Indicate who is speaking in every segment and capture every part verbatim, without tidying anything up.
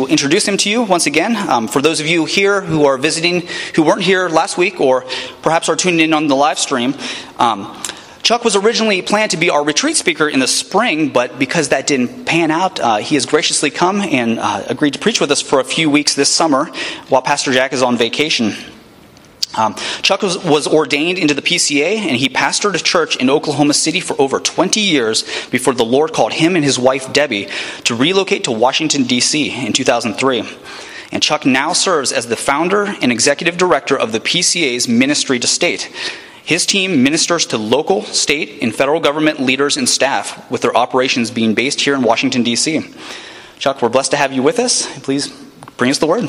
Speaker 1: to introduce him to you once again. Um, for those of you here who are visiting, who weren't here last week, or perhaps are tuning in on the live stream, um, Chuck was originally planned to be our retreat speaker in the spring, but because that didn't pan out, uh, he has graciously come and uh, agreed to preach with us for a few weeks this summer while Pastor Jack is on vacation. Um, Chuck was, was ordained into the P C A, and he pastored a church in Oklahoma City for over twenty years before the Lord called him and his wife, Debbie, to relocate to Washington, D C in two thousand three. And Chuck now serves as the founder and executive director of the P C A's Ministry to State. His team ministers to local, state, and federal government leaders and staff, with their operations being based here in Washington, D C. Chuck, we're blessed to have you with us. Please bring us the word.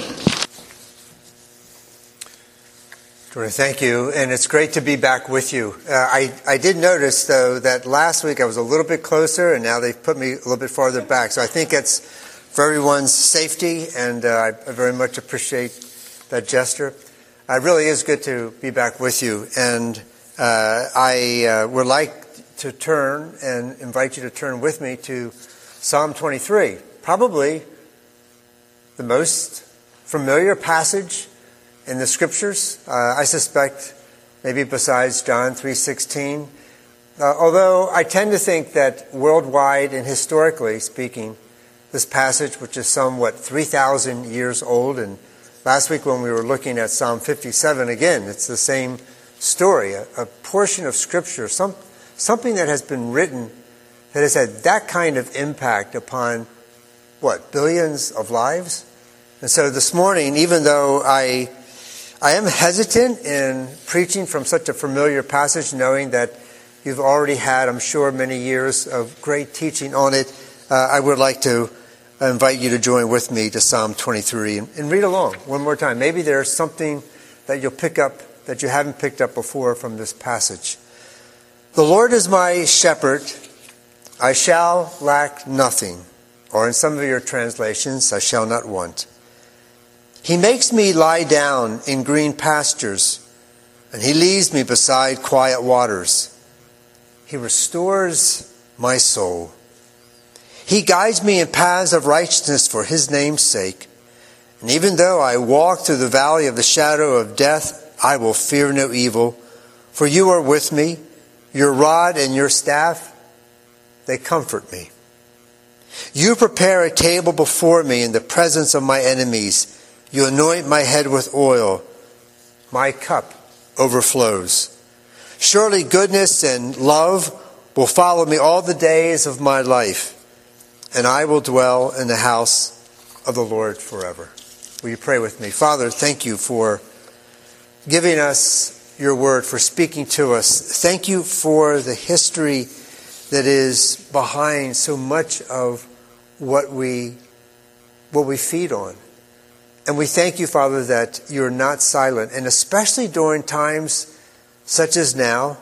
Speaker 2: Jordan, thank you, and it's great to be back with you. Uh, I, I did notice, though, that last week I was a little bit closer, and now they've put me a little bit farther back. So I think it's for everyone's safety, and uh, I, I very much appreciate that gesture. It really is good to be back with you, and uh, I uh, would like to turn and invite you to turn with me to Psalm twenty-three, probably the most familiar passage in the Scriptures. Uh, I suspect maybe besides John three sixteen, uh, although I tend to think that worldwide and historically speaking, this passage, which is somewhat three thousand years old, and last week when we were looking at Psalm fifty-seven, again, it's the same story, a, a portion of Scripture, some, something that has been written that has had that kind of impact upon, what, billions of lives? And so this morning, even though I, I am hesitant in preaching from such a familiar passage, knowing that you've already had, I'm sure, many years of great teaching on it, uh, I would like to I invite you to join with me to Psalm twenty-three and, and read along one more time. Maybe there's something that you'll pick up that you haven't picked up before from this passage. The Lord is my shepherd, I shall lack nothing. Or in some of your translations, I shall not want. He makes me lie down in green pastures, and he leads me beside quiet waters. He restores my soul. He guides me in paths of righteousness for his name's sake. And even though I walk through the valley of the shadow of death, I will fear no evil. For you are with me, your rod and your staff, they comfort me. You prepare a table before me in the presence of my enemies. You anoint my head with oil. My cup overflows. Surely goodness and love will follow me all the days of my life, and I will dwell in the house of the Lord forever. Will you pray with me? Father, thank you for giving us your word, for speaking to us. Thank you for the history that is behind so much of what we, what we feed on. And we thank you, Father, that you're not silent, and especially during times such as now,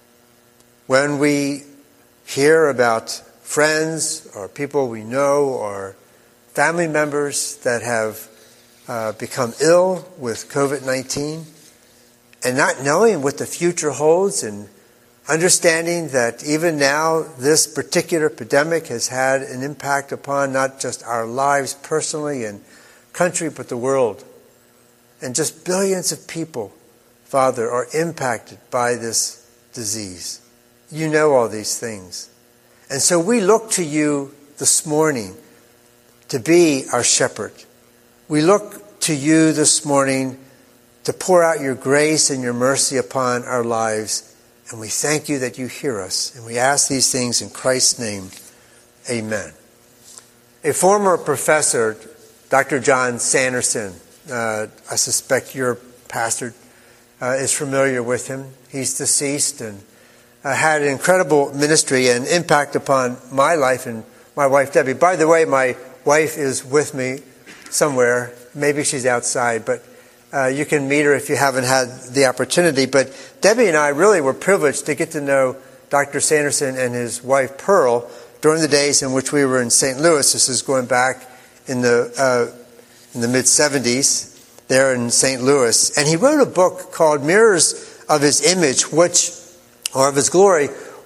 Speaker 2: when we hear about friends or people we know or family members that have uh, become ill with covid nineteen, and not knowing what the future holds, and understanding that even now this particular epidemic has had an impact upon not just our lives personally and country, but the world. And just billions of people, Father, are impacted by this disease. You know all these things. And so we look to you this morning to be our shepherd. We look to you this morning to pour out your grace and your mercy upon our lives. And we thank you that you hear us. And we ask these things in Christ's name. Amen. A former professor, Doctor John Sanderson, uh, I suspect your pastor uh, is familiar with him. He's deceased and Uh, had an incredible ministry and impact upon my life and my wife, Debbie. By the way, my wife is with me somewhere. Maybe she's outside, but uh, you can meet her if you haven't had the opportunity. But Debbie and I really were privileged to get to know Doctor Sanderson and his wife, Pearl, during the days in which we were in Saint Louis. This is going back in the, uh, in the mid seventies there in Saint Louis. And he wrote a book called Mirrors of His Image, which or of his glory,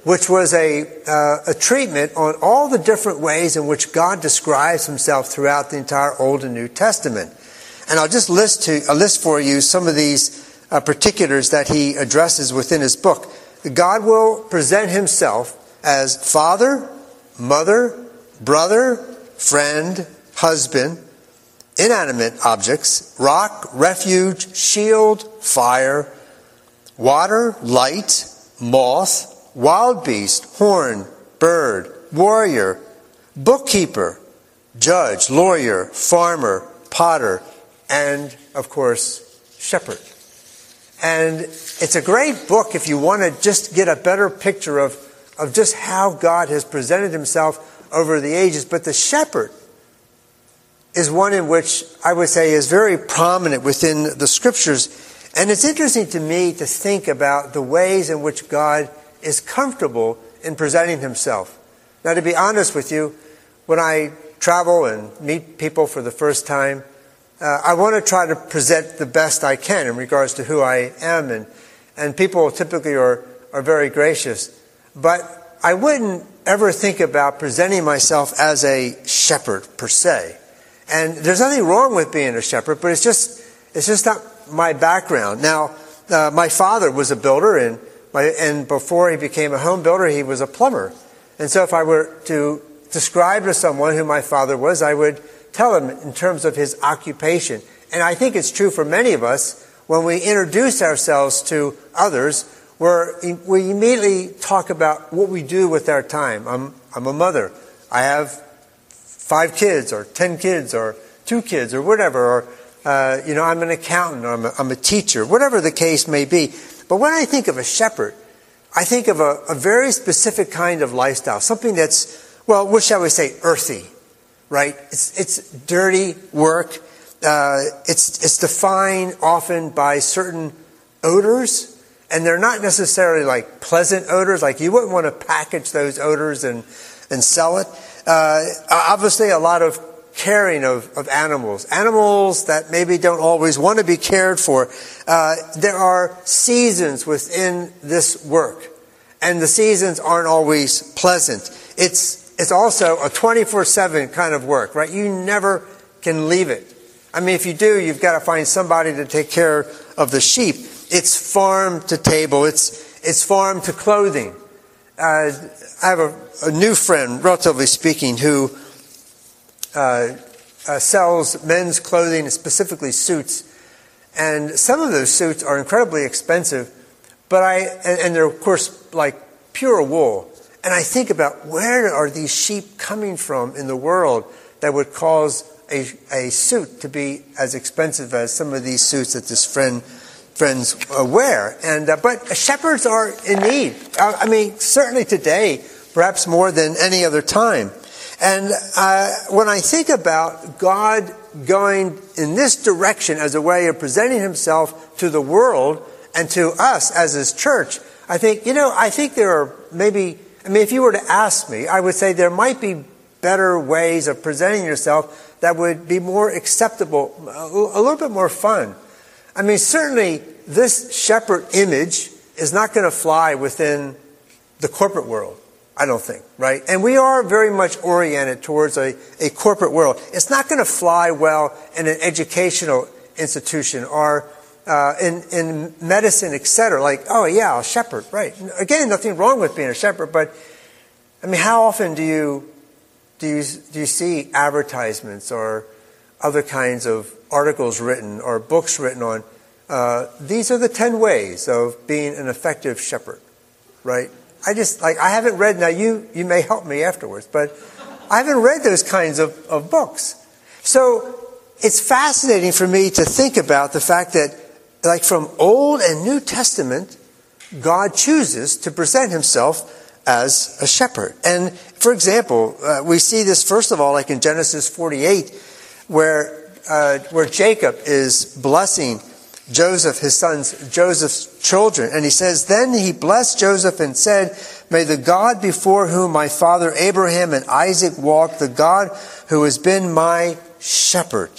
Speaker 2: which was a, uh, a treatment on all the different ways in which God describes himself throughout the entire Old and New Testament. And I'll just list to, I'll list for you some of these uh, particulars that he addresses within his book. God will present himself as father, mother, brother, friend, husband, inanimate objects, rock, refuge, shield, fire, water, light, moth, wild beast, horn, bird, warrior, bookkeeper, judge, lawyer, farmer, potter, and, of course, shepherd. And it's a great book if you want to just get a better picture of, of just how God has presented himself over the ages. But the shepherd is one in which I would say is very prominent within the scriptures. And it's interesting to me to think about the ways in which God is comfortable in presenting himself. Now, to be honest with you, when I travel and meet people for the first time, uh, I want to try to present the best I can in regards to who I am. And, and people typically are, are very gracious. But I wouldn't ever think about presenting myself as a shepherd per se. And there's nothing wrong with being a shepherd, but it's just it's just not my background. Now, uh, my father was a builder, and my, and before he became a home builder, he was a plumber. And so if I were to describe to someone who my father was, I would tell him in terms of his occupation. And I think it's true for many of us, when we introduce ourselves to others, where we immediately talk about what we do with our time. I'm, I'm a mother. I have five kids or ten kids or two kids or whatever. Or, uh, you know, I'm an accountant or I'm a, I'm a teacher, whatever the case may be. But when I think of a shepherd, I think of a, a very specific kind of lifestyle, something that's, well, what shall we say, earthy, right? It's, it's dirty work. Uh, it's, it's defined often by certain odors. And they're not necessarily like pleasant odors, like you wouldn't want to package those odors and, and sell it. Uh, obviously, a lot of caring of, of animals. Animals that maybe don't always want to be cared for. Uh, there are seasons within this work. And the seasons aren't always pleasant. It's, it's also a twenty-four seven kind of work, right? You never can leave it. I mean, if you do, you've got to find somebody to take care of the sheep. It's farm to table. It's it's farm to clothing. Uh, I have a, a new friend, relatively speaking, who uh, uh, sells men's clothing, specifically suits. And some of those suits are incredibly expensive, but I and, and they're of course like pure wool. And I think about, where are these sheep coming from in the world that would cause a, a suit to be as expensive as some of these suits that this friend. friends uh, wear. And uh, but shepherds are in need. Uh, I mean, certainly today, perhaps more than any other time. And uh, when I think about God going in this direction as a way of presenting himself to the world and to us as his church, I think, you know, I think there are maybe, I mean, if you were to ask me, I would say there might be better ways of presenting yourself that would be more acceptable, a little bit more fun. I mean, certainly this shepherd image is not going to fly within the corporate world, I don't think, right? And we are very much oriented towards a, a corporate world. It's not going to fly well in an educational institution or uh, in, in medicine, et cetera. Like, oh yeah, a shepherd, right? Again, nothing wrong with being a shepherd, but I mean, how often do you do you do you see advertisements or other kinds of articles written or books written on, uh, these are the ten ways of being an effective shepherd, right? I just, like, I haven't read, now you, you may help me afterwards, but I haven't read those kinds of, of books. So it's fascinating for me to think about the fact that, like, from Old and New Testament, God chooses to present himself as a shepherd. And, for example, uh, we see this, first of all, like in Genesis forty-eight, where Uh, where Jacob is blessing Joseph, his sons, Joseph's children. And he says, then he blessed Joseph and said, may the God before whom my father Abraham and Isaac walked, the God who has been my shepherd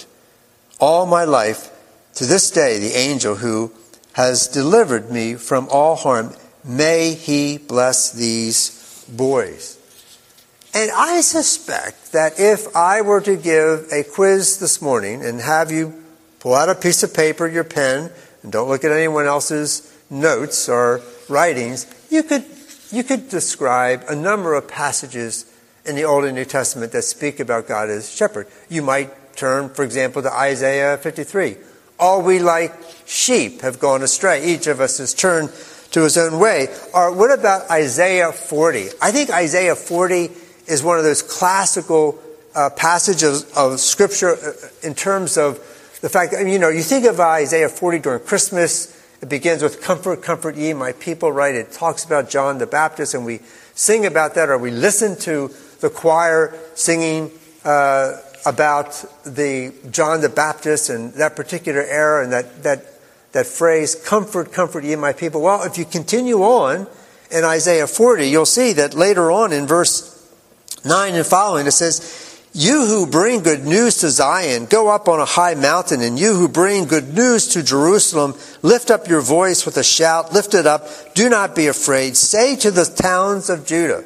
Speaker 2: all my life, to this day, the angel who has delivered me from all harm, may he bless these boys. And I suspect that if I were to give a quiz this morning and have you pull out a piece of paper, your pen, and don't look at anyone else's notes or writings, you could you could describe a number of passages in the Old and New Testament that speak about God as shepherd. You might turn, for example, to Isaiah fifty-three. All we like sheep have gone astray. Each of us has turned to his own way. Or what about Isaiah forty? I think Isaiah forty is one of those classical uh, passages of Scripture in terms of the fact that, you know, you think of Isaiah forty during Christmas. It begins with, comfort, comfort ye, my people, right? It talks about John the Baptist, and we sing about that, or we listen to the choir singing uh, about the John the Baptist and that particular era and that, that, that phrase, comfort, comfort ye, my people. Well, if you continue on in Isaiah forty, you'll see that later on in verse nine and following, it says, you who bring good news to Zion, go up on a high mountain, and you who bring good news to Jerusalem, lift up your voice with a shout, lift it up, do not be afraid. Say to the towns of Judah,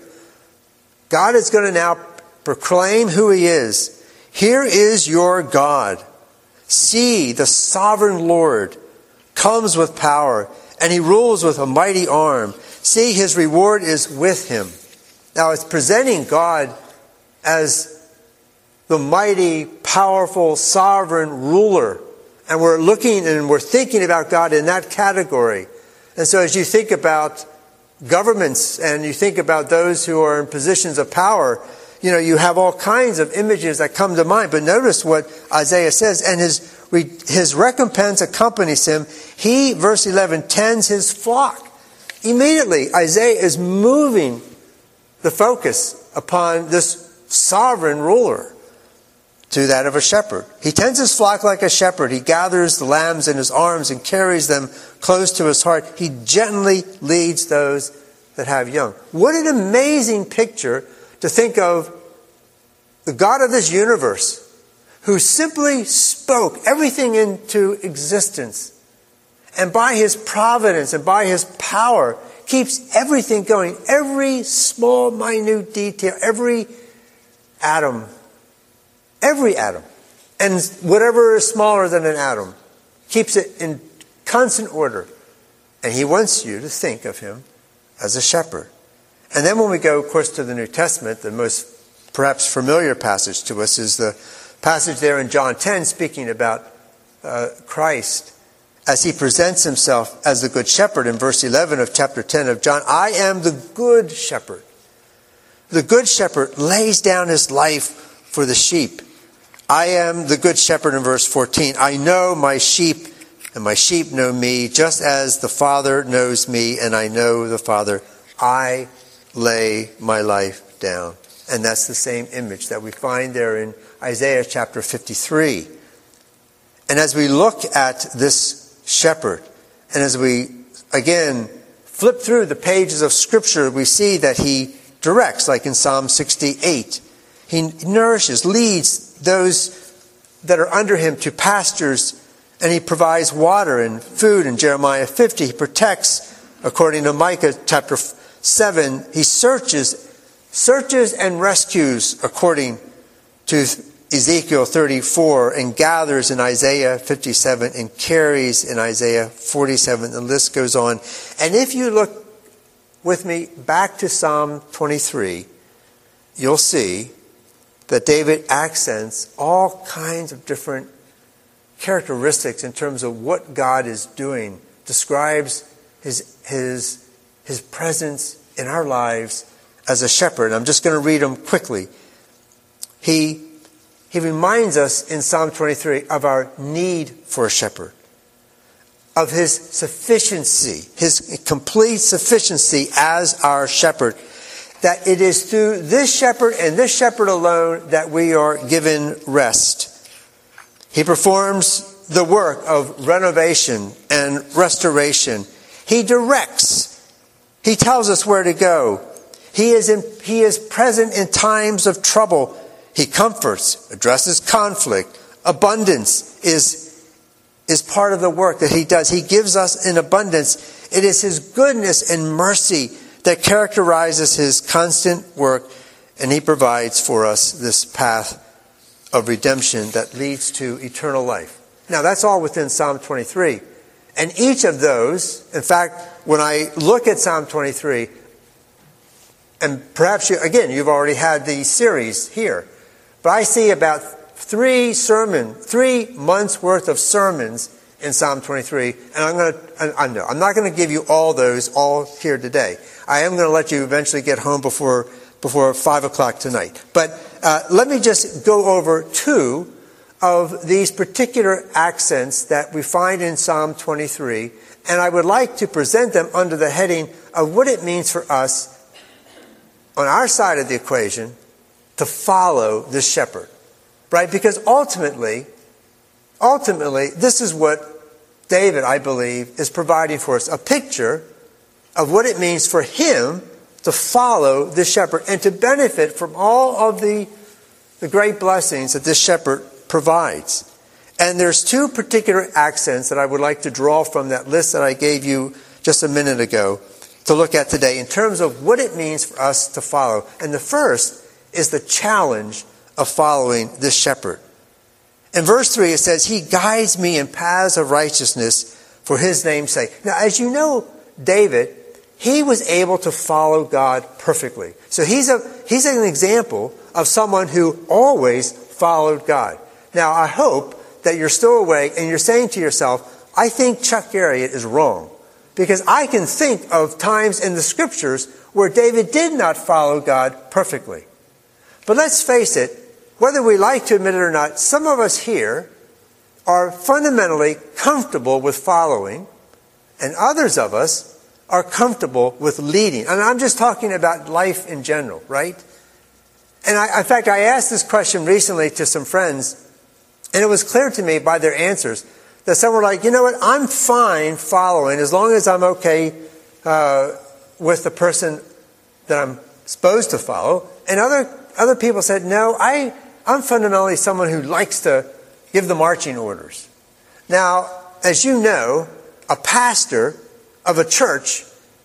Speaker 2: God is going to now proclaim who he is. Here is your God. See, the sovereign Lord comes with power, and he rules with a mighty arm. See, his reward is with him. Now, it's presenting God as the mighty, powerful, sovereign ruler. And we're looking and we're thinking about God in that category. And so as you think about governments and you think about those who are in positions of power, you know, you have all kinds of images that come to mind. But notice what Isaiah says, and his, his recompense accompanies him. He, verse eleven, tends his flock. Immediately, Isaiah is moving the focus upon this sovereign ruler to that of a shepherd. He tends his flock like a shepherd. He gathers the lambs in his arms and carries them close to his heart. He gently leads those that have young. What an amazing picture to think of the God of this universe who simply spoke everything into existence, and by his providence and by his power keeps everything going, every small, minute detail, every atom, every atom, and whatever is smaller than an atom, keeps it in constant order. And he wants you to think of him as a shepherd. And then when we go, of course, to the New Testament, the most perhaps familiar passage to us is the passage there in John ten, speaking about uh, Christ as he presents himself as the good shepherd in verse eleven of chapter ten of John. I am the good shepherd. The good shepherd lays down his life for the sheep. I am the good shepherd in verse fourteen. I know my sheep, and my sheep know me, just as the Father knows me, and I know the Father. I lay my life down. And that's the same image that we find there in Isaiah chapter fifty-three. And as we look at this shepherd, and as we, again, flip through the pages of Scripture, we see that he directs, like in Psalm sixty-eight. He nourishes, leads those that are under him to pastures, and he provides water and food in Jeremiah fifty. He protects, according to Micah chapter seven. He searches, searches and rescues, according to Ezekiel thirty-four, and gathers in Isaiah fifty-seven, and carries in Isaiah forty-seven. The list goes on. And if you look with me back to Psalm twenty-three, you'll see that David accents all kinds of different characteristics in terms of what God is doing, describes his, his, his presence in our lives as a shepherd. I'm just going to read them quickly. He, he reminds us in Psalm twenty-three of our need for a shepherd, of his sufficiency, his complete sufficiency as our shepherd, that it is through this shepherd and this shepherd alone that we are given rest. He performs the work of renovation and restoration. He directs. He tells us where to go. He is in, he is present in times of trouble. He comforts, addresses conflict. Abundance is, is part of the work that he does. He gives us in abundance. It is his goodness and mercy that characterizes his constant work, and he provides for us this path of redemption that leads to eternal life. Now, that's all within Psalm twenty-three. And each of those, in fact, when I look at Psalm twenty-three, and perhaps, you, again, you've already had the series here, but I see about three sermon, three months worth of sermons in Psalm twenty-three, and I'm going to, I know, I'm not going to give you all those all here today. I am going to let you eventually get home before before five o'clock tonight. But uh, let me just go over two of these particular accents that we find in Psalm twenty-three, and I would like to present them under the heading of what it means for us on our side of the equation to follow the shepherd, right? Because ultimately, ultimately, this is what David, I believe, is providing for us, a picture of what it means for him to follow the shepherd and to benefit from all of the, the great blessings that this shepherd provides. And there's two particular accents that I would like to draw from that list that I gave you just a minute ago to look at today in terms of what it means for us to follow. And the first is the challenge of following this shepherd. In verse three, it says, he guides me in paths of righteousness for his name's sake. Now, as you know, David, he was able to follow God perfectly. So he's a he's an example of someone who always followed God. Now, I hope that you're still awake and you're saying to yourself, I think Chuck Garriott is wrong. Because I can think of times in the scriptures where David did not follow God perfectly. But let's face it, whether we like to admit it or not, some of us here are fundamentally comfortable with following, and others of us are comfortable with leading. And I'm just talking about life in general, right? And I, in fact, I asked this question recently to some friends, and it was clear to me by their answers that some were like, you know what, I'm fine following as long as I'm okay uh, with the person that I'm supposed to follow. And other other people said, no, I, I'm fundamentally someone who likes to give the marching orders. Now, as you know, a pastor of a church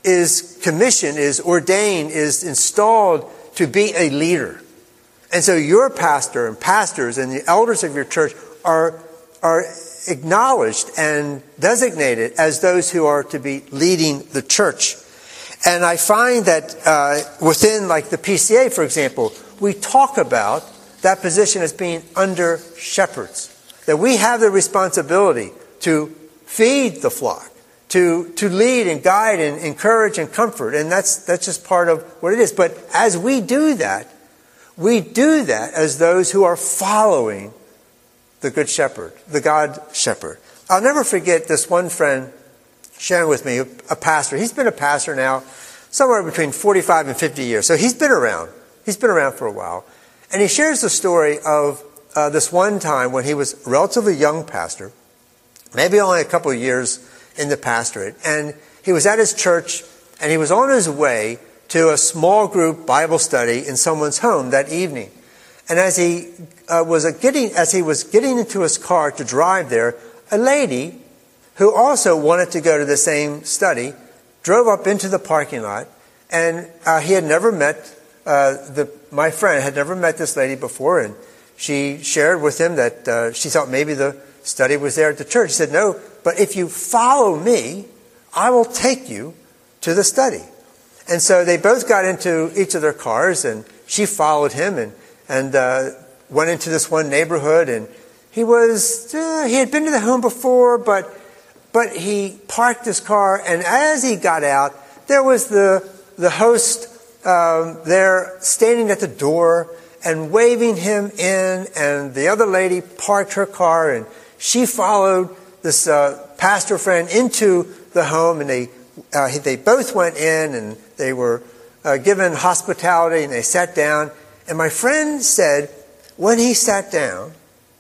Speaker 2: is commissioned, is ordained, is installed to be a leader. And so your pastor and pastors and the elders of your church are are acknowledged and designated as those who are to be leading the church. And I find that uh, within, like the P C A, for example, we talk about that position as being under shepherds. That we have the responsibility to feed the flock, to to lead and guide and encourage and comfort. And that's that's just part of what it is. But as we do that, we do that as those who are following the Good Shepherd, the God Shepherd. I'll never forget this one friend sharing with me, a pastor. He's been a pastor now somewhere between forty-five and fifty years. So he's been around. He's been around for a while. And he shares the story of uh, this one time when he was a relatively young pastor, maybe only a couple of years in the pastorate. And he was at his church, and he was on his way to a small group Bible study in someone's home that evening. And as he uh, was uh, getting, as he was getting into his car to drive there, a lady who also wanted to go to the same study drove up into the parking lot, and uh, he had never met uh, the. My friend had never met this lady before, and she shared with him that uh, she thought maybe the study was there at the church. He said, "No, but if you follow me, I will take you to the study." And so they both got into each of their cars, and she followed him, and. And uh, went into this one neighborhood, and he was uh, he had been to the home before, but but he parked his car, and as he got out, there was the the host um, there standing at the door and waving him in, and the other lady parked her car, and she followed this uh, pastor friend into the home, and they uh, they both went in, and they were uh, given hospitality, and they sat down. And my friend said, when he sat down,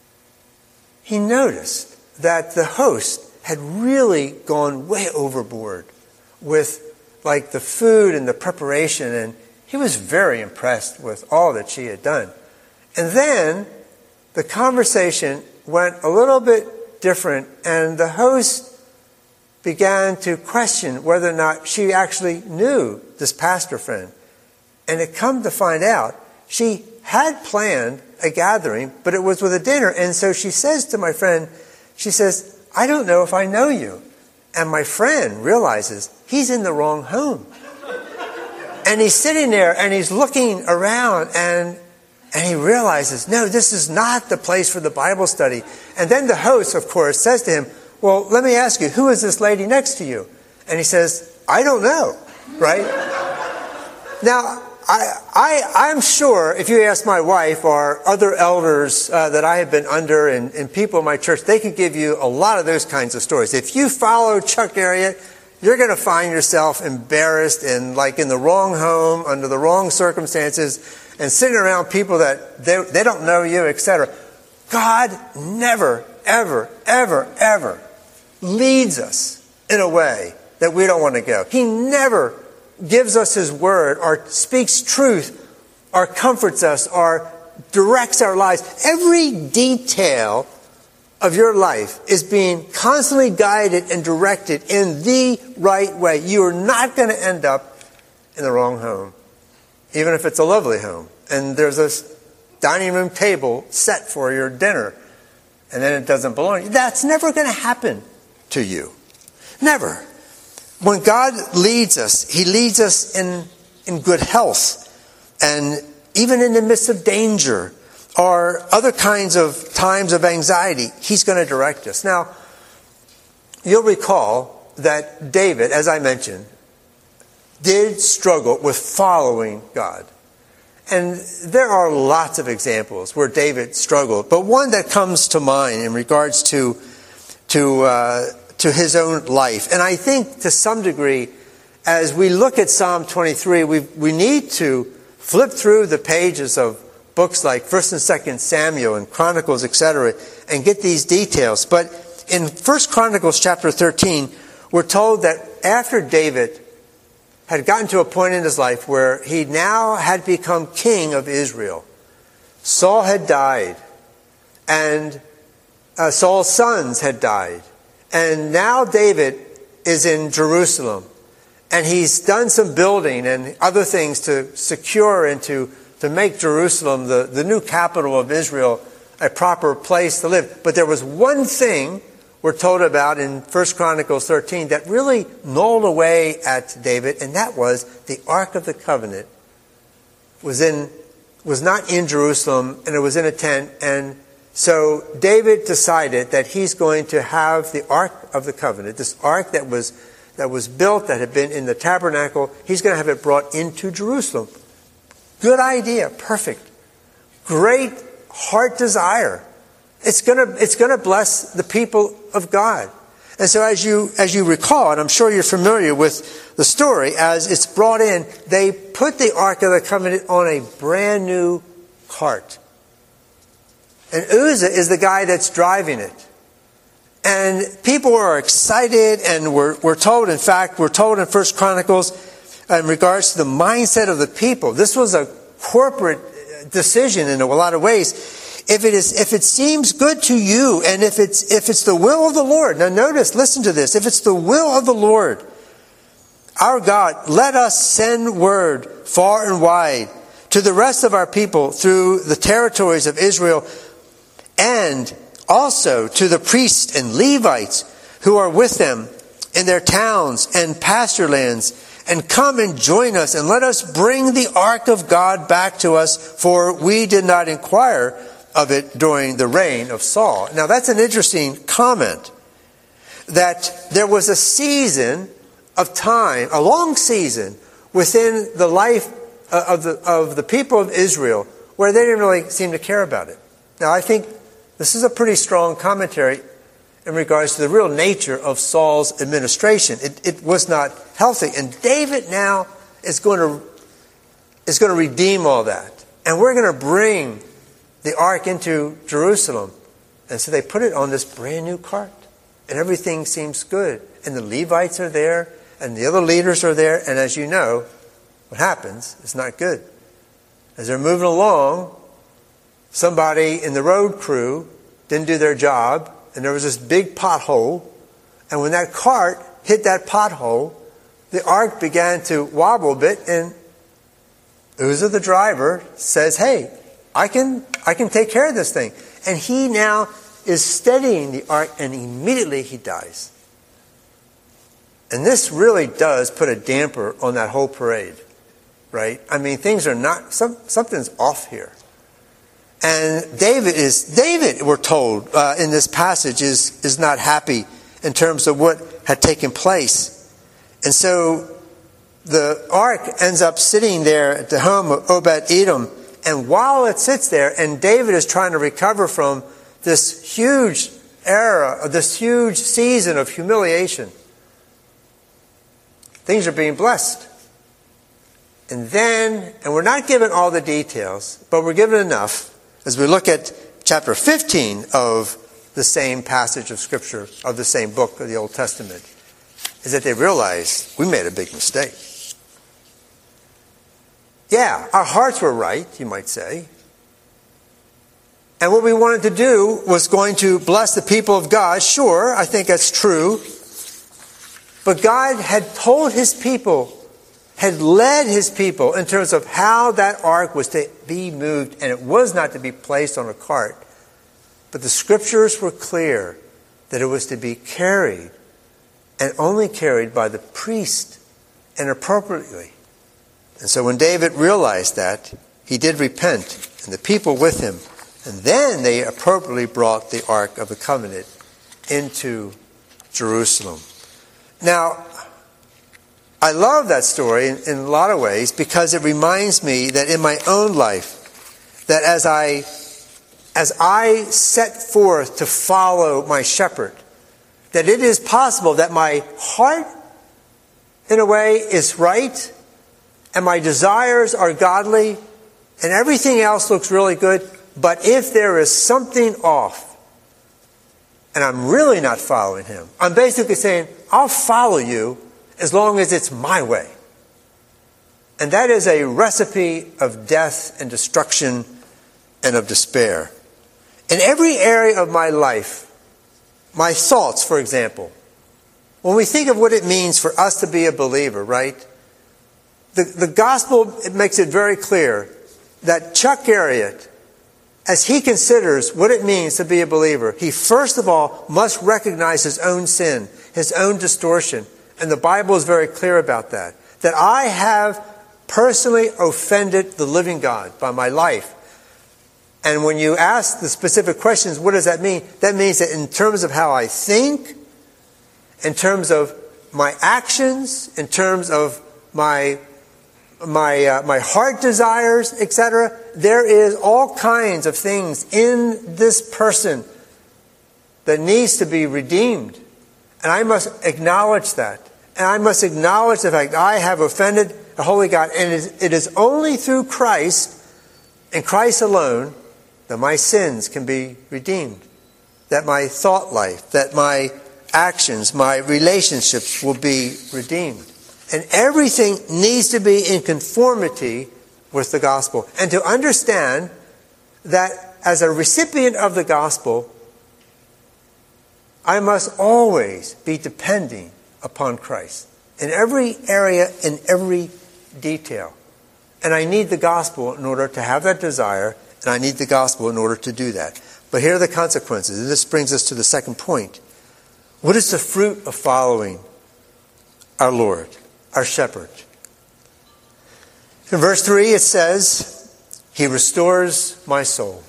Speaker 2: he noticed that the host had really gone way overboard with like the food and the preparation, and he was very impressed with all that she had done. And then the conversation went a little bit different, and the host began to question whether or not she actually knew this pastor friend. And it come to find out, she had planned a gathering, but it was with a dinner. And so she says to my friend, she says, I don't know if I know you. And my friend realizes he's in the wrong home. And he's sitting there and he's looking around and and he realizes, no, this is not the place for the Bible study. And then the host, of course, says to him, well, let me ask you, who is this lady next to you? And he says, I don't know, right? Now, I, I, I'm sure if you ask my wife or other elders uh, that I have been under and, and people in my church, they could give you a lot of those kinds of stories. If you follow Chuck Elliott, you're going to find yourself embarrassed and like in the wrong home, under the wrong circumstances, and sitting around people that they, they don't know you, et cetera. God never, ever, ever, ever leads us in a way that we don't want to go. He never gives us His word or speaks truth or comforts us or directs our lives. Every detail of your life is being constantly guided and directed in the right way. You are not going to end up in the wrong home, even if it's a lovely home. And there's a dining room table set for your dinner, and then it doesn't belong to you. That's never going to happen to you. Never. When God leads us, He leads us in, in good health, and even in the midst of danger or other kinds of times of anxiety, He's going to direct us. Now, you'll recall that David, as I mentioned, did struggle with following God. And there are lots of examples where David struggled, but one that comes to mind in regards to to uh, to his own life. And I think to some degree, as we look at Psalm twenty-three, we we need to flip through the pages of books like First and Second Samuel and Chronicles, et cetera, and get these details. But in First Chronicles chapter thirteen, we're told that after David had gotten to a point in his life where he now had become king of Israel, Saul had died, and uh, Saul's sons had died, and now David is in Jerusalem, and he's done some building and other things to secure and to, to make Jerusalem, the, the new capital of Israel, a proper place to live. But there was one thing we're told about in First Chronicles thirteen that really gnawed away at David, and that was the Ark of the Covenant was in was not in Jerusalem, and it was in a tent. And so David decided that he's going to have the Ark of the Covenant, this Ark that was that was built, that had been in the tabernacle, he's going to have it brought into Jerusalem. Good idea, perfect, great heart desire. It's going to it's going to bless the people of God. And so as you as you recall, and I'm sure you're familiar with the story, as it's brought in, they put the Ark of the Covenant on a brand new cart. And Uzzah is the guy that's driving it. And people are excited, and we're, we're told, in fact, we're told in First Chronicles, in regards to the mindset of the people, this was a corporate decision in a lot of ways. If it is, if it seems good to you, and if it's, if it's the will of the Lord, now notice, listen to this, if it's the will of the Lord, our God, let us send word far and wide to the rest of our people through the territories of Israel, and also to the priests and Levites who are with them in their towns and pasture lands, and come and join us, and let us bring the ark of God back to us, for we did not inquire of it during the reign of Saul. Now that's an interesting comment, that there was a season of time, a long season within the life of the of the people of Israel where they didn't really seem to care about it. Now I think this is a pretty strong commentary in regards to the real nature of Saul's administration. It, it was not healthy, and David now is going to is going to redeem all that, and we're going to bring the ark into Jerusalem. And so they put it on this brand new cart, and everything seems good. And the Levites are there, and the other leaders are there, and as you know, what happens is not good. As they're moving along, somebody in the road crew didn't do their job, and there was this big pothole, and when that cart hit that pothole, the ark began to wobble a bit, and Uzzah, the driver, says, hey, I can, I can take care of this thing. And he now is steadying the ark, and immediately he dies. And this really does put a damper on that whole parade, right? I mean, things are not, some, something's off here. And David is, David, we're told uh, in this passage, is, is not happy in terms of what had taken place. And so the ark ends up sitting there at the home of Obed-Edom. And while it sits there, and David is trying to recover from this huge era, this huge season of humiliation, things are being blessed. And then, and we're not given all the details, but we're given enough as we look at chapter fifteen of the same passage of Scripture, of the same book of the Old Testament, is that they realize we made a big mistake. Yeah, our hearts were right, you might say. And what we wanted to do was going to bless the people of God. Sure, I think that's true. But God had told his people, had led his people in terms of how that ark was to be moved, and it was not to be placed on a cart. But the Scriptures were clear that it was to be carried, and only carried by the priest, and appropriately. And so when David realized that, he did repent, and the people with him, and then they appropriately brought the Ark of the Covenant into Jerusalem. Now, I love that story in, in a lot of ways because it reminds me that in my own life, that as I, as I set forth to follow my shepherd, that it is possible that my heart, in a way, is right, and my desires are godly, and everything else looks really good, but if there is something off, and I'm really not following him, I'm basically saying, I'll follow you as long as it's my way. And that is a recipe of death and destruction and of despair. In every area of my life, my thoughts, for example, when we think of what it means for us to be a believer, right? The, the gospel, it makes it very clear that Chuck Garriott, as he considers what it means to be a believer, he first of all must recognize his own sin, his own distortion. And the Bible is very clear about that. That I have personally offended the living God by my life. And when you ask the specific questions, what does that mean? That means that in terms of how I think, in terms of my actions, in terms of my my uh, my heart desires, et cetera, there is all kinds of things in this person that needs to be redeemed. And I must acknowledge that. And I must acknowledge the fact that I have offended the Holy God. And it is, it is only through Christ, and Christ alone, that my sins can be redeemed. That my thought life, that my actions, my relationships will be redeemed. And everything needs to be in conformity with the gospel. And to understand that as a recipient of the gospel, I must always be depending upon Christ. In every area, in every detail. And I need the gospel in order to have that desire, and I need the gospel in order to do that. But here are the consequences. And this brings us to the second point. What is the fruit of following our Lord, our shepherd? In verse three it says, He restores my soul.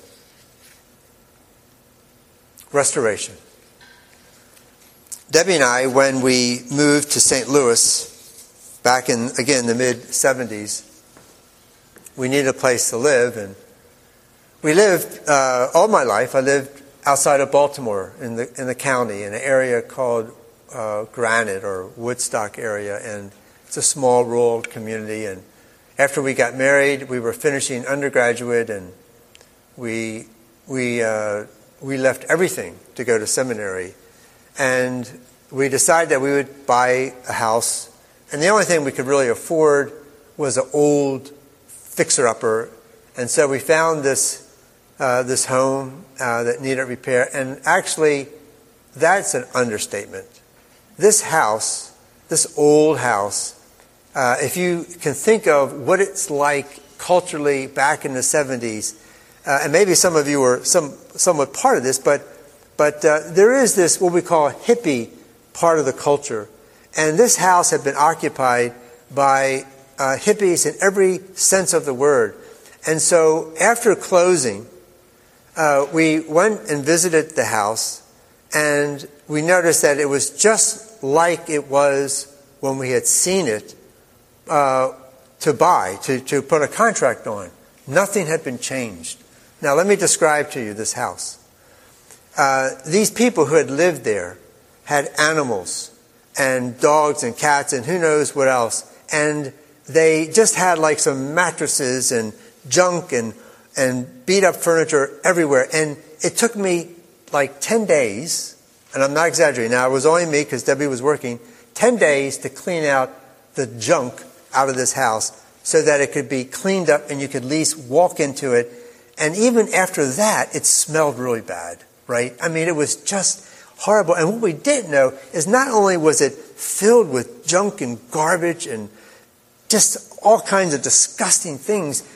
Speaker 2: Restoration. Debbie and I, when we moved to Saint Louis back in, again, the mid seventies, we needed a place to live. And we lived, uh, all my life, I lived outside of Baltimore in the in the county, in an area called uh, Granite or Woodstock area. And it's a small rural community. And after we got married, we were finishing undergraduate, and we we uh, we left everything to go to seminary. And we decided that we would buy a house. And the only thing we could really afford was an old fixer-upper. And so we found this uh, this home uh, that needed repair. And actually, that's an understatement. this house, this old house, uh, if you can think of what it's like culturally back in the seventies, uh, and maybe some of you were some somewhat part of this, but but uh, there is this what we call hippie part of the culture, and this house had been occupied by uh, hippies in every sense of the word. And so after closing, uh, we went and visited the house, and we noticed that it was just like it was when we had seen it uh, to buy, to, to put a contract on. Nothing had been changed. Now let me describe to you this house. Uh, these people who had lived there had animals and dogs and cats and who knows what else. And they just had like some mattresses and junk and, and beat up furniture everywhere. And it took me like ten days, and I'm not exaggerating. Now, it was only me because Debbie was working, ten days to clean out the junk out of this house so that it could be cleaned up and you could at least walk into it. And even after that, it smelled really bad, right? I mean, it was just horrible. And what we didn't know is not only was it filled with junk and garbage and just all kinds of disgusting things,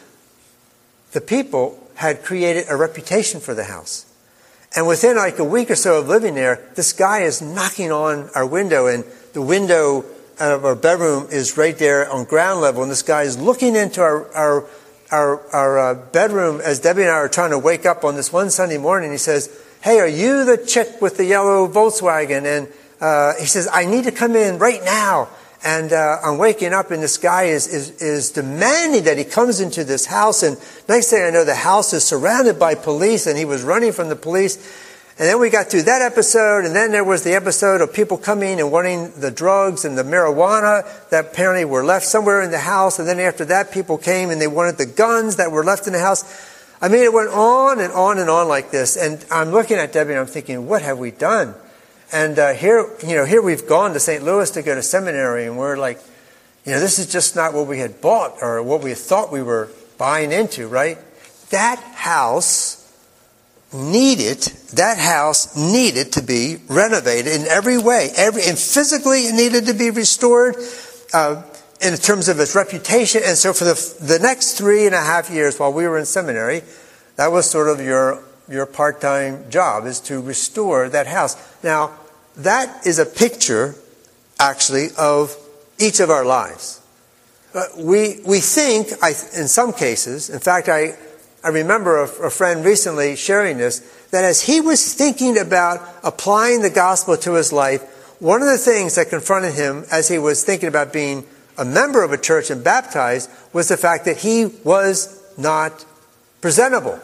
Speaker 2: the people had created a reputation for the house. And within like a week or so of living there, this guy is knocking on our window, and the window of our bedroom is right there on ground level, and this guy is looking into our our our, our uh, bedroom as Debbie and I are trying to wake up on this one Sunday morning. He says, "Hey, are you the chick with the yellow Volkswagen?" And uh, he says, "I need to come in right now." And uh, I'm waking up, and this guy is, is is demanding that he comes into this house. And next thing I know, the house is surrounded by police, and he was running from the police. And then we got through that episode, and then there was the episode of people coming and wanting the drugs and the marijuana that apparently were left somewhere in the house. And then after that, people came and they wanted the guns that were left in the house. I mean, it went on and on and on like this. And I'm looking at Debbie, and I'm thinking, what have we done? And uh, here, you know, here we've gone to Saint Louis to go to seminary, and we're like, you know, this is just not what we had bought or what we thought we were buying into, right? That house needed, that house needed to be renovated in every way. Every, and physically it needed to be restored uh, in terms of its reputation. And so for the, the next three and a half years while we were in seminary, that was sort of your your part-time job, is to restore that house. Now, that is a picture, actually, of each of our lives. Uh, we we think, I, in some cases, in fact, I, I remember a, a friend recently sharing this, that as he was thinking about applying the gospel to his life, one of the things that confronted him as he was thinking about being a member of a church and baptized was the fact that he was not presentable.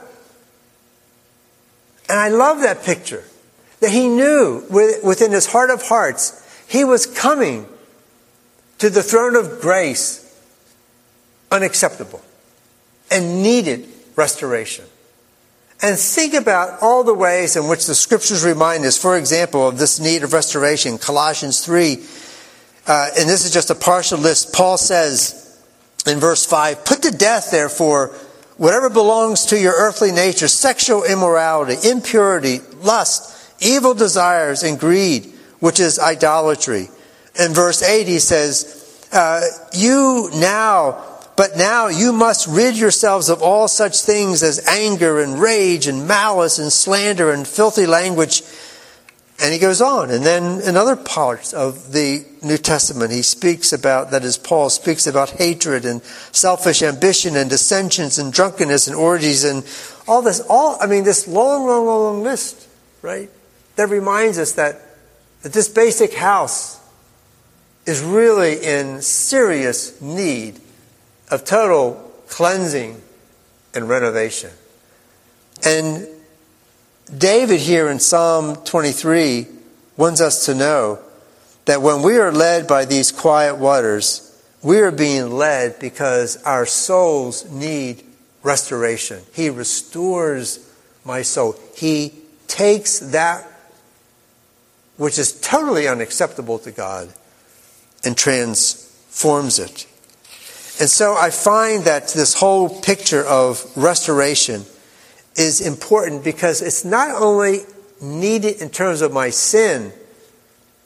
Speaker 2: And I love that picture, that he knew within his heart of hearts, he was coming to the throne of grace unacceptable and needed restoration. And think about all the ways in which the scriptures remind us, for example, of this need of restoration. Colossians three, uh, and this is just a partial list. Paul says in verse five, "Put to death, therefore, whatever belongs to your earthly nature, sexual immorality, impurity, lust, evil desires, and greed, which is idolatry." In verse eight, he says, uh, you now, but now you must rid yourselves of all such things as anger and rage and malice and slander and filthy language. And he goes on. And then in other parts of the New Testament, he speaks about, that is, Paul speaks about hatred and selfish ambition and dissensions and drunkenness and orgies and all this, all, I mean, this long, long, long, long list, right? That reminds us that, that this basic house is really in serious need of total cleansing and renovation. And David here in Psalm twenty-three wants us to know that when we are led by these quiet waters, we are being led because our souls need restoration. He restores my soul. He takes that which is totally unacceptable to God and transforms it. And so I find that this whole picture of restoration is important because it's not only needed in terms of my sin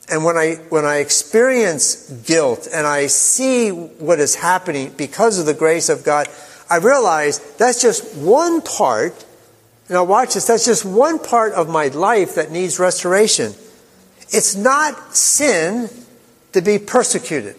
Speaker 2: And when I when I experience guilt and I see what is happening because of the grace of God, I realize that's just one part. Now watch this, that's just one part of my life that needs restoration. It's not sin to be persecuted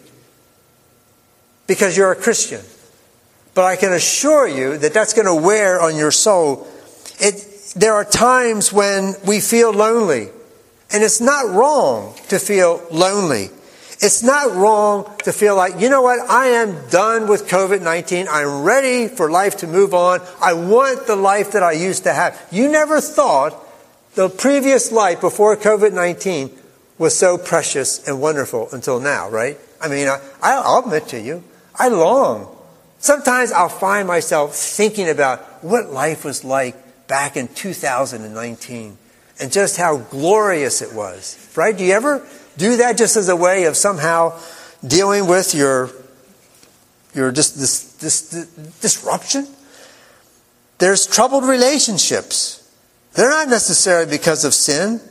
Speaker 2: because you're a Christian. But I can assure you that that's going to wear on your soul. It, there are times when we feel lonely. And it's not wrong to feel lonely. It's not wrong to feel like, you know what, I am done with covid nineteen. I'm ready for life to move on. I want the life that I used to have. You never thought the previous life before covid nineteen was so precious and wonderful until now, right? I mean, I, I'll admit to you, I long. Sometimes I'll find myself thinking about what life was like back in two thousand nineteen. And just how glorious it was, right? Do you ever do that just as a way of somehow dealing with your your dis, dis, dis, dis, disruption? There's troubled relationships. They're not necessarily because of sin.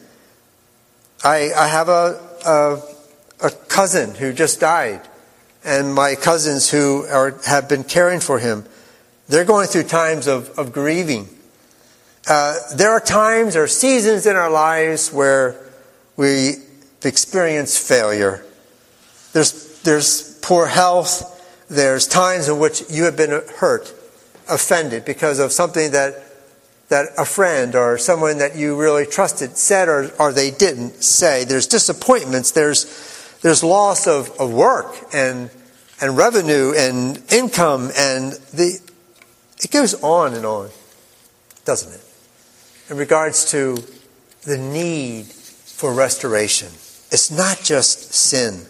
Speaker 2: I, I have a, a a cousin who just died, and my cousins who are have been caring for him, they're going through times of, of grieving. Uh, there are times or seasons in our lives where we experience failure. There's, there's poor health. There's times in which you have been hurt, offended because of something that that a friend or someone that you really trusted said or, or they didn't say. There's disappointments. There's there's loss of, of work and and revenue and income, and the it goes on and on, doesn't it? In regards to the need for restoration. It's not just sin.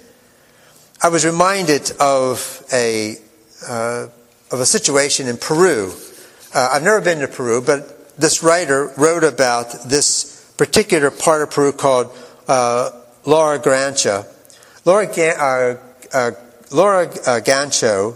Speaker 2: I was reminded of a uh, of a situation in Peru. Uh, I've never been to Peru, but this writer wrote about this particular part of Peru called uh, Lara Gancho. Lara, uh, uh, Lara uh, Gancho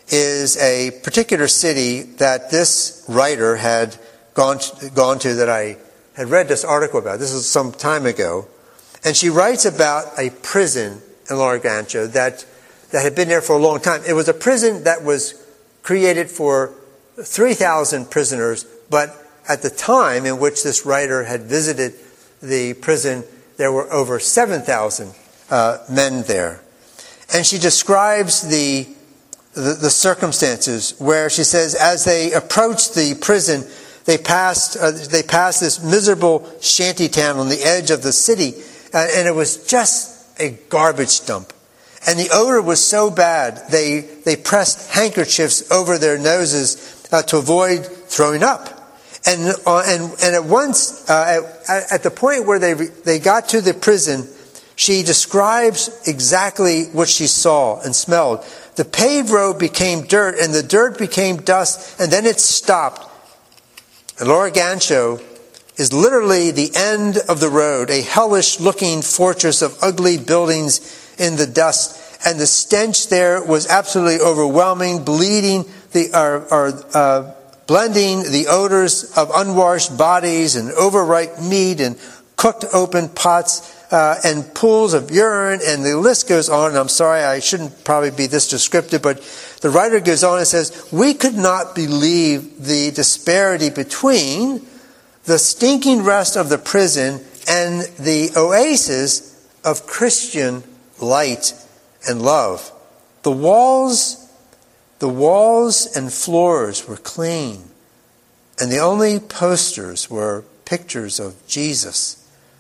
Speaker 2: is a particular city that this writer had gone to, gone to that I had read this article about. This was some time ago. And she writes about a prison in Lara Gancho that, that had been there for a long time. It was a prison that was created for three thousand prisoners, but at the time in which this writer had visited the prison, there were over seven thousand uh, men there. And she describes the, the, the circumstances where she says, as they approached the prison, They passed, uh, they passed this miserable shanty town on the edge of the city, uh, and it was just a garbage dump. And the odor was so bad, they they pressed handkerchiefs over their noses uh, to avoid throwing up. And uh, and and at once, uh, at, at the point where they they got to the prison, she describes exactly what she saw and smelled. The paved road became dirt, and the dirt became dust, and then it stopped. And Lara Gancho is literally the end of the road, a hellish-looking fortress of ugly buildings in the dust. And the stench there was absolutely overwhelming, bleeding the, or, or, uh, blending the odors of unwashed bodies and overripe meat and cooked open pots uh, and pools of urine, and the list goes on. And I'm sorry, I shouldn't probably be this descriptive, but the writer goes on and says, we could not believe the disparity between the stinking rest of the prison and the oasis of Christian light and love. The walls, the walls and floors were clean, and the only posters were pictures of Jesus.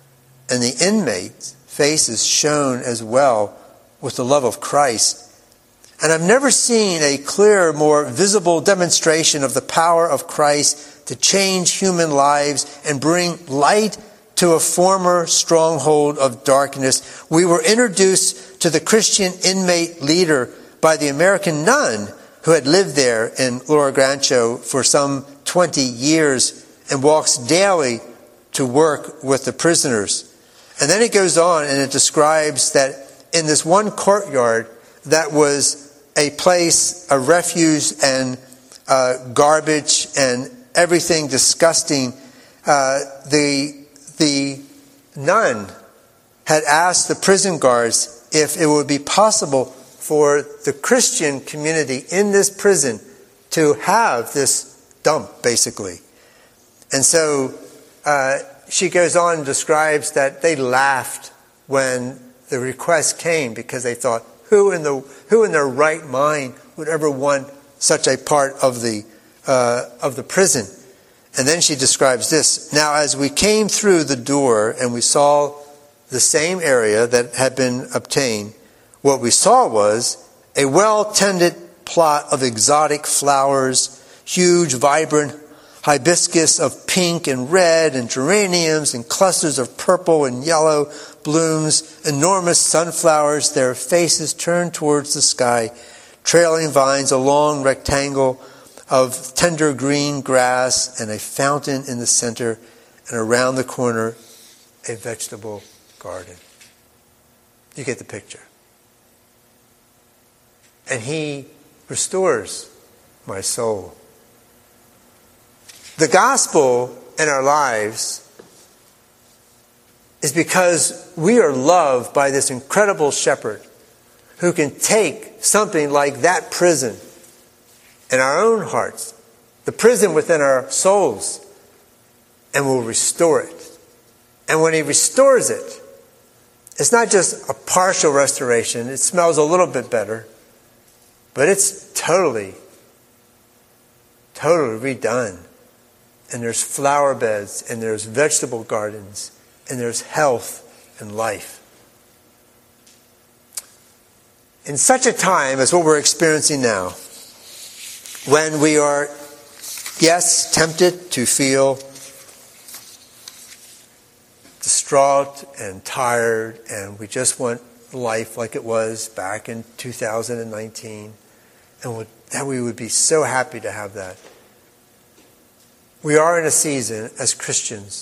Speaker 2: And the inmates' faces shone as well with the love of Christ. And I've never seen a clearer, more visible demonstration of the power of Christ to change human lives and bring light to a former stronghold of darkness. We were introduced to the Christian inmate leader by the American nun who had lived there in Lara Gancho for some twenty years and walks daily to work with the prisoners. And then it goes on and it describes that in this one courtyard that was a place, a refuge and uh, garbage and everything disgusting, uh, the the nun had asked the prison guards if it would be possible for the Christian community in this prison to have this dump, basically. And so uh, she goes on and describes that they laughed when the request came because they thought, who in the who in their right mind would ever want such a part of the uh, of the prison? And then she describes this. Now, as we came through the door and we saw the same area that had been obtained, what we saw was a well-tended plot of exotic flowers, huge, vibrant hibiscus of pink and red, and geraniums and clusters of purple and yellow blooms, enormous sunflowers, their faces turned towards the sky, trailing vines, a long rectangle of tender green grass, and a fountain in the center, and around the corner, a vegetable garden. You get the picture. And he restores my soul. The gospel in our lives is because we are loved by this incredible shepherd who can take something like that prison in our own hearts, the prison within our souls, and will restore it. And when he restores it, it's not just a partial restoration. It smells a little bit better, but it's totally, totally redone. And there's flower beds, and there's vegetable gardens, and there's health and life. In such a time as what we're experiencing now, when we are, yes, tempted to feel distraught and tired, and we just want life like it was back in two thousand nineteen, and that we would be so happy to have that. We are in a season as Christians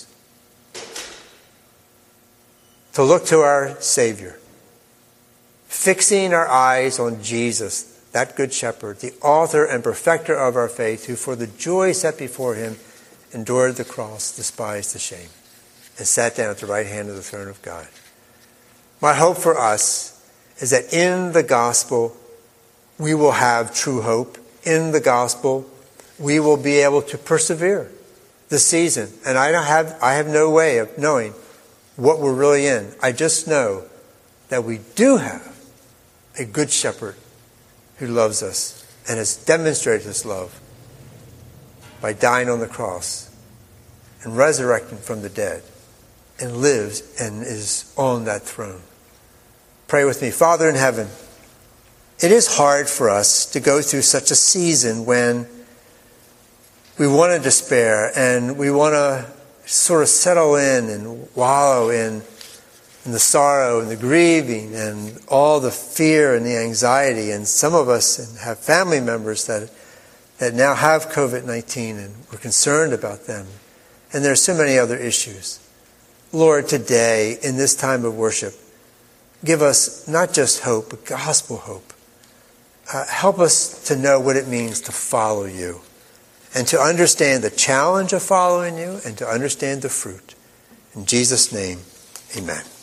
Speaker 2: to look to our Savior, fixing our eyes on Jesus, that good shepherd, the author and perfecter of our faith, who for the joy set before him endured the cross, despised the shame, and sat down at the right hand of the throne of God. My hope for us is that in the gospel we will have true hope. In the gospel we will be able to persevere this season. And I don't have I have no way of knowing what we're really in. I just know that we do have a good shepherd who loves us and has demonstrated his love by dying on the cross and resurrecting from the dead and lives and is on that throne. Pray with me. Father in heaven, it is hard for us to go through such a season when we want to despair and we want to sort of settle in and wallow in, in the sorrow and the grieving and all the fear and the anxiety. And some of us have family members that that now have covid nineteen, and we're concerned about them. And there are so many other issues. Lord, today, in this time of worship, give us not just hope, but gospel hope. Uh, help us to know what it means to follow you and to understand the challenge of following you and to understand the fruit. In Jesus' name, amen.